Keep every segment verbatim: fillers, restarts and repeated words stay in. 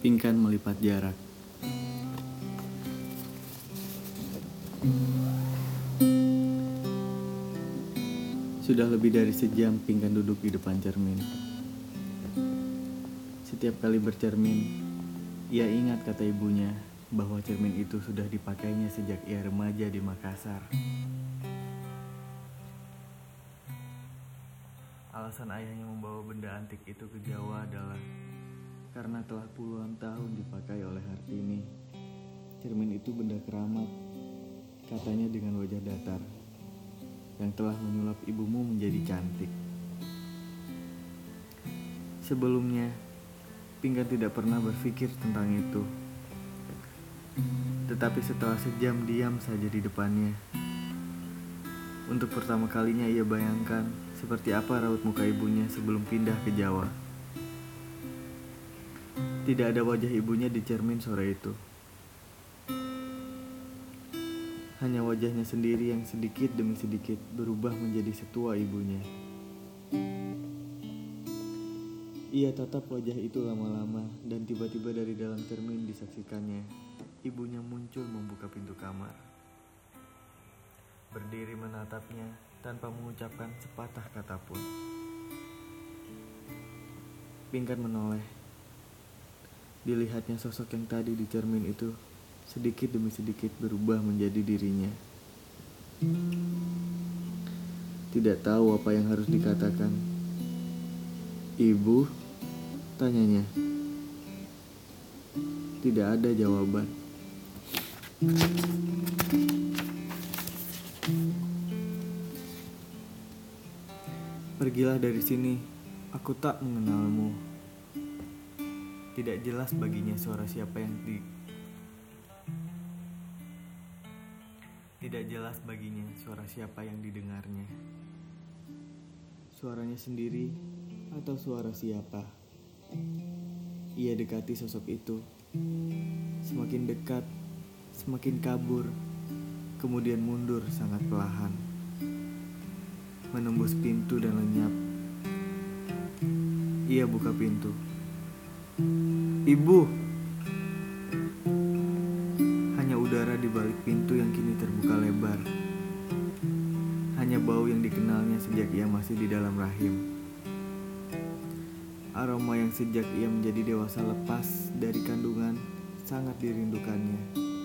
Pingkan melipat jarak. Sudah lebih dari sejam Pingkan duduk di depan cermin. Setiap kali bercermin, ia ingat kata ibunya bahwa cermin itu sudah dipakainya sejak ia remaja di Makassar. Alasan ayahnya membawa benda antik itu ke Jawa adalah karena telah puluhan tahun dipakai oleh Hartini. Cermin itu benda keramat, katanya dengan wajah datar, yang telah menyulap ibumu menjadi cantik. Sebelumnya, Pingkan tidak pernah berpikir tentang itu. Tetapi setelah sejam diam saja di depannya, untuk pertama kalinya ia bayangkan seperti apa raut muka ibunya sebelum pindah ke Jawa. Tidak ada wajah ibunya di cermin sore itu. Hanya wajahnya sendiri yang sedikit demi sedikit berubah menjadi setua ibunya. Ia tatap wajah itu lama-lama dan tiba-tiba dari dalam cermin disaksikannya. Ibunya muncul membuka pintu kamar. Berdiri menatapnya tanpa mengucapkan sepatah kata pun. Pingkan menoleh. Dilihatnya sosok yang tadi di cermin itu sedikit demi sedikit berubah menjadi dirinya. Tidak tahu apa yang harus dikatakan. "Ibu?" tanyanya. Tidak ada jawaban. "Pergilah dari sini, aku tak mengenalmu." Tidak jelas baginya suara siapa yang di Tidak jelas baginya suara siapa yang didengarnya. Suaranya sendiri atau suara siapa? Ia dekati sosok itu. Semakin dekat, semakin kabur, kemudian mundur sangat perlahan, menembus pintu dan lenyap. Ia buka pintu. "Ibu!" Hanya udara di balik pintu yang kini terbuka lebar. Hanya bau yang dikenalnya sejak ia masih di dalam rahim. Aroma yang sejak ia menjadi dewasa lepas dari kandungan sangat dirindukannya.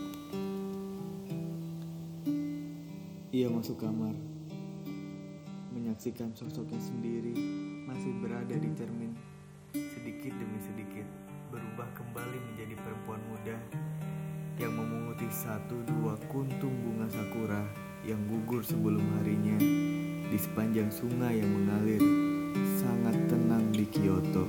Ia masuk kamar, menyaksikan sosoknya sendiri masih berada di cermin. Sedikit demi sedikit berubah kembali menjadi perempuan muda yang memunguti satu dua kuntung bunga sakura yang gugur sebelum harinya di sepanjang sungai yang mengalir sangat tenang di Kyoto.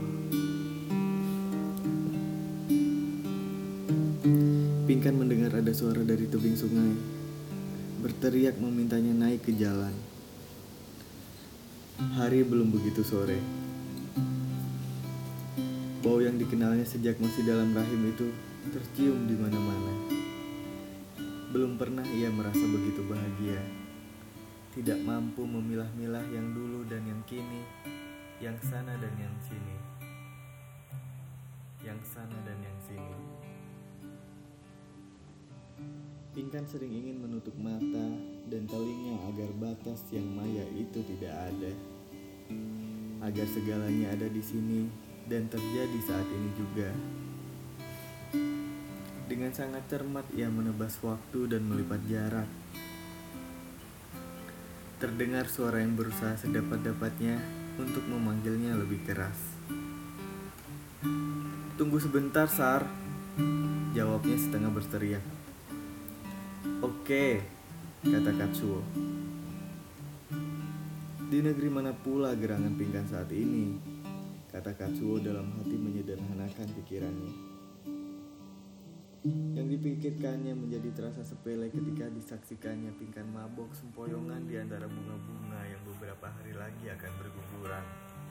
Pingkan mendengar ada suara dari tebing sungai berteriak memintanya naik ke jalan. Hari belum begitu sore. Bau yang dikenalnya sejak masih dalam rahim itu tercium di mana-mana. Belum pernah ia merasa begitu bahagia. Tidak mampu memilah-milah yang dulu dan yang kini, yang sana dan yang sini. Yang sana dan yang sini. Pingkan sering ingin menutup mata dan telinga agar batas yang maya itu tidak ada. Agar segalanya ada di sini dan terjadi saat ini juga. Dengan sangat cermat ia menebas waktu dan melipat jarak. Terdengar suara yang berusaha sedapat-dapatnya untuk memanggilnya lebih keras. "Tunggu sebentar, Sar," jawabnya setengah berteriak. "Oke," kata Katsuo. "Di negeri mana pula gerangan Pingkan saat ini?" kata Katsuo dalam hati menyederhanakan pikirannya. Yang dipikirkannya menjadi terasa sepele ketika disaksikannya Pingkan mabok sempoyongan di antara bunga-bunga yang beberapa hari lagi akan berguguran.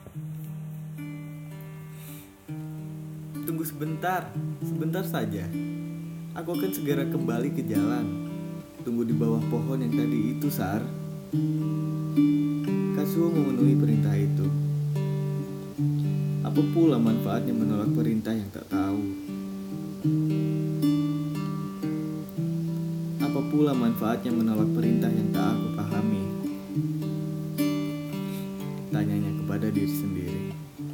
"Tunggu sebentar, sebentar saja. Aku akan segera kembali ke jalan. Tunggu di bawah pohon yang tadi itu, Sar." Katsuo memenuhi perintah itu. Apa pula manfaatnya menolak perintah yang tak tahu? Apa pula manfaatnya menolak perintah yang tak aku pahami? Tanyanya kepada diri sendiri.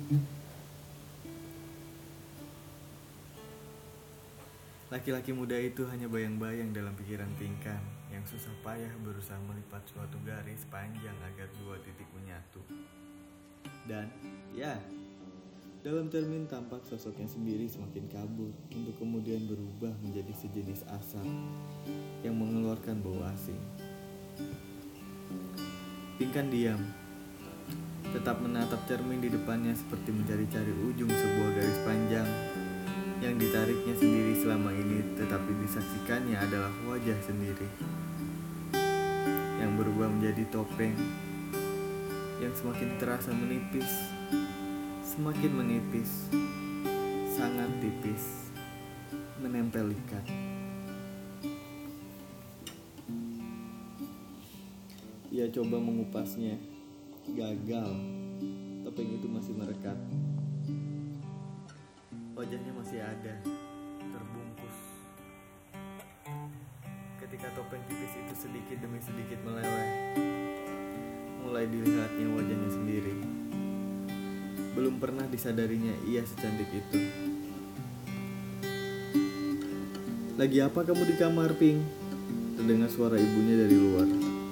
Laki-laki muda itu hanya bayang-bayang dalam pikiran Pinkan yang susah payah berusaha melipat suatu garis panjang agar dua titik menyatu. Dan, ya, dalam cermin tampak sosoknya sendiri semakin kabur untuk kemudian berubah menjadi sejenis asap yang mengeluarkan bau asing. Pinkan diam, tetap menatap cermin di depannya seperti mencari-cari ujung sebuah garis panjang yang ditariknya sendiri selama ini, tetapi disaksikannya adalah wajah sendiri yang berubah menjadi topeng yang semakin terasa menipis, semakin menipis, sangat tipis, menempel ikat. Ia coba mengupasnya, gagal. Topeng itu masih merekat. Wajahnya masih ada, terbungkus. Ketika topeng tipis itu sedikit demi sedikit meleleh, mulai dilihatnya wajahnya sendiri. Belum pernah disadarinya ia secantik itu. "Lagi apa kamu di kamar, Pink?" terdengar suara ibunya dari luar.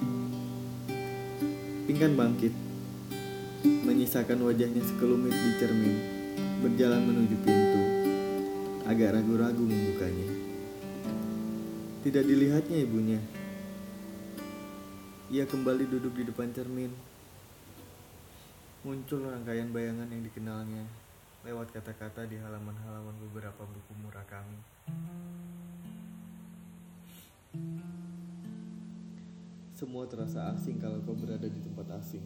Pinkan bangkit, menyisakan wajahnya sekelumit di cermin, berjalan menuju pintu, agak ragu-ragu membukanya. Tidak dilihatnya ibunya. Ia kembali duduk di depan cermin. Muncul rangkaian bayangan yang dikenalnya lewat kata-kata di halaman-halaman beberapa buku Murakami. Semua terasa asing kalau kau berada di tempat asing.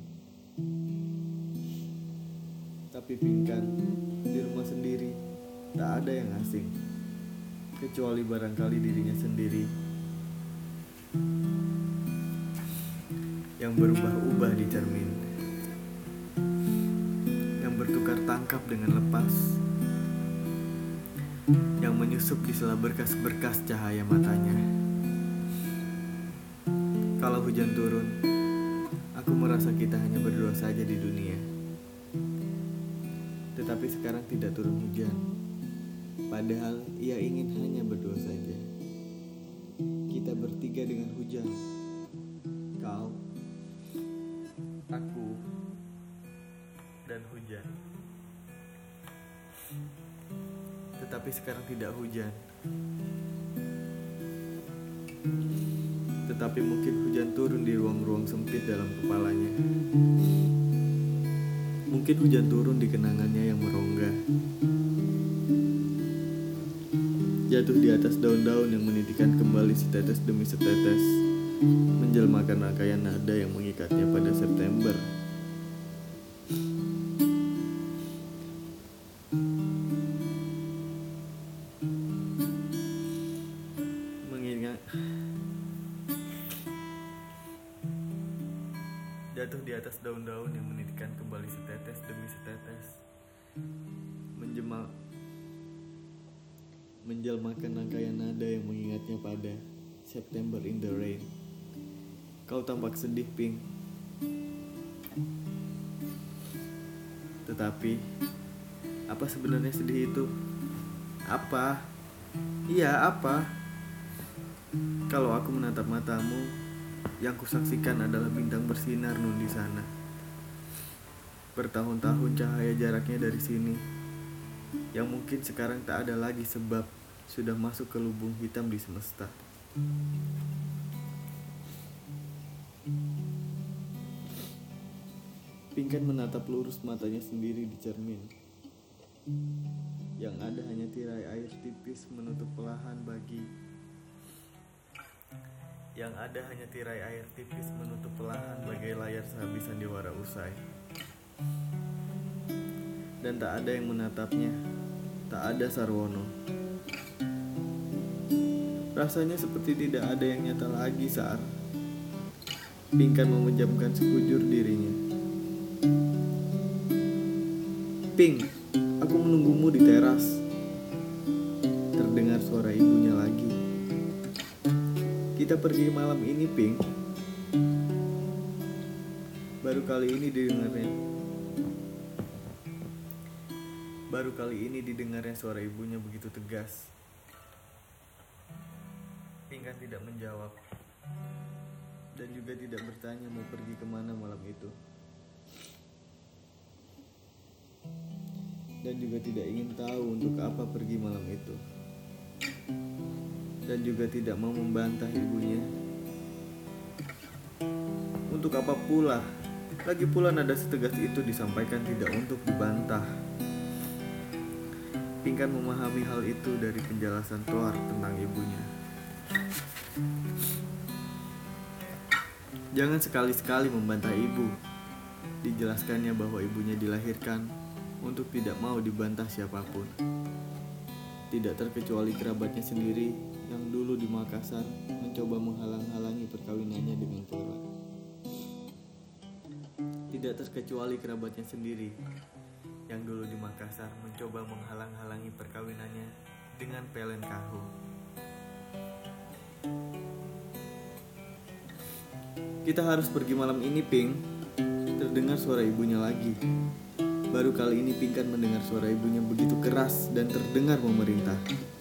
Tapi Pinkan, di rumah sendiri, tak ada yang asing, kecuali barangkali dirinya sendiri yang berubah-ubah di cermin, yang bertukar tangkap dengan lepas, yang menyusup di sela berkas-berkas cahaya matanya. Kalau hujan turun, aku merasa kita hanya berdua saja di dunia. Tetapi sekarang tidak turun hujan, padahal ia ingin hanya berdua saja. Kita bertiga dengan hujan. Kau, aku, dan hujan. Tetapi sekarang tidak hujan. Tetapi mungkin hujan turun di ruang-ruang sempit dalam kepalanya. Mungkin hujan turun di kenangannya yang merongga, jatuh di atas daun-daun yang menitikan kembali setetes demi setetes, menjelmakan rangkaian nada yang mengikatnya pada September. Mengingat jatuh di atas daun-daun yang menitikan kembali setetes demi setetes, menjemal menjelmakan rangkaian nada yang mengingatnya pada September in the Rain. Kau tampak sedih, Pink. Tetapi apa sebenarnya sedih itu? Apa? Iya, apa? Kalau aku menatap matamu, yang kusaksikan adalah bintang bersinar nun di sana. Bertahun-tahun cahaya jaraknya dari sini, yang mungkin sekarang tak ada lagi sebab sudah masuk ke lubung hitam di semesta. Pinkan menatap lurus matanya sendiri di cermin. Yang ada hanya tirai air tipis menutup pelahan bagi Yang ada hanya tirai air tipis menutup pelahan bagai layar sehabis sandiwara usai. Dan tak ada yang menatapnya, tak ada Sarwono. Rasanya seperti tidak ada yang nyata lagi saat Pinkan memejamkan sekujur dirinya. Pink, aku menunggumu di teras. Terdengar mendengar suara ibunya lagi. Kita pergi malam ini, Pink. Baru kali ini didengarnya. Baru kali ini didengarnya suara ibunya begitu tegas. Pink kan tidak menjawab dan juga tidak bertanya mau pergi kemana malam itu, dan juga tidak ingin tahu untuk apa pergi malam itu, dan juga tidak mau membantah ibunya. Untuk apa pula? Lagi pula nada setegas itu disampaikan tidak untuk dibantah. Pink kan memahami hal itu dari penjelasan Toar tentang ibunya. Jangan sekali-sekali membantah ibu. Dijelaskannya bahwa ibunya dilahirkan untuk tidak mau dibantah siapapun, tidak terkecuali kerabatnya sendiri yang dulu di Makassar mencoba menghalang-halangi perkawinannya dengan Tera. Tidak terkecuali kerabatnya sendiri yang dulu di Makassar mencoba menghalang-halangi perkawinannya dengan Pelen Kahu. Kita harus pergi malam ini, Pink. Terdengar suara ibunya lagi. Baru kali ini Pink kan mendengar suara ibunya begitu keras dan terdengar memerintah.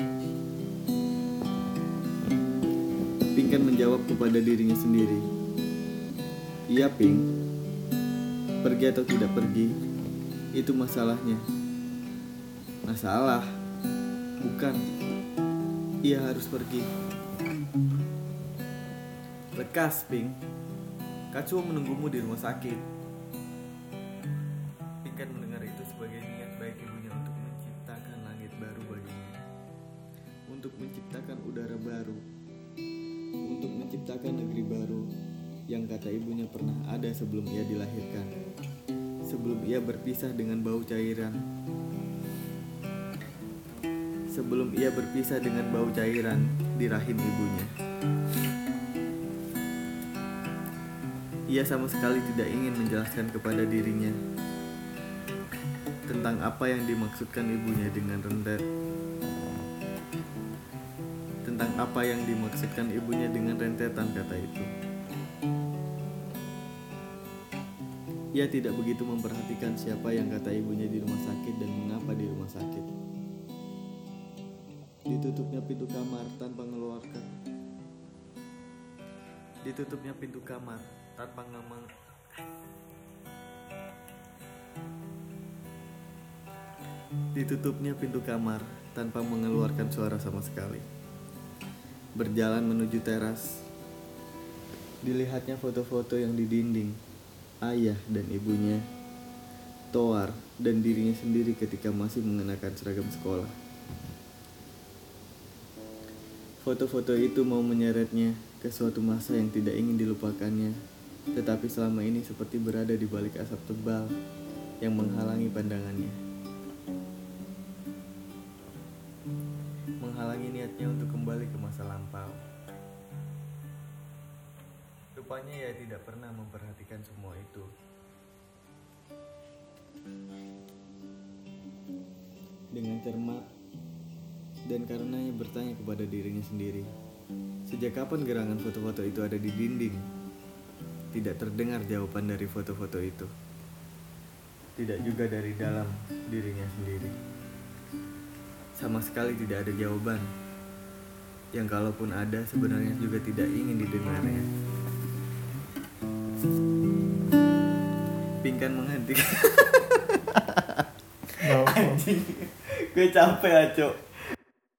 Pink kan menjawab kepada dirinya sendiri. Iya, Pink. Pergi atau tidak pergi, itu masalahnya. Masalah? Bukan. Ia harus pergi. Lekas, Pink. Katsuo menunggumu di rumah sakit. Pink kan mendengar itu sebagai niat baik ibunya untuk menciptakan langit baru baginya, untuk menciptakan udara baru, untuk menciptakan negeri baru yang kata ibunya pernah ada sebelum ia dilahirkan, sebelum ia berpisah dengan bau cairan, sebelum ia berpisah dengan bau cairan di rahim ibunya. Ia sama sekali tidak ingin menjelaskan kepada dirinya tentang apa yang dimaksudkan ibunya dengan rentet, tentang apa yang dimaksudkan ibunya dengan rentetan kata itu. Ia tidak begitu memperhatikan siapa yang kata ibunya di rumah sakit dan mengapa di rumah sakit. Ditutupnya pintu kamar tanpa mengeluarkan. Ditutupnya pintu kamar tanpa ngamang. Ditutupnya pintu kamar tanpa mengeluarkan suara sama sekali. Berjalan menuju teras. Dilihatnya foto-foto yang di dinding. Ayah dan ibunya, Toar dan dirinya sendiri ketika masih mengenakan seragam sekolah. Foto-foto itu mau menyeretnya ke suatu masa yang tidak ingin dilupakannya, tetapi selama ini seperti berada di balik asap tebal yang menghalangi pandangannya, menghalangi niatnya untuk kembali ke masa lampau. Rupanya ia tidak pernah memperhatikan semua itu. Dengan cermat dan karenanya bertanya kepada dirinya sendiri, sejak kapan gerangan foto-foto itu ada di dinding? Tidak terdengar jawaban dari foto-foto itu. Tidak juga dari dalam dirinya sendiri. Sama sekali tidak ada jawaban. Yang kalaupun ada sebenarnya juga tidak ingin didengarnya. Pink kan menghentikan. Anjing, gue capek ya, Cok.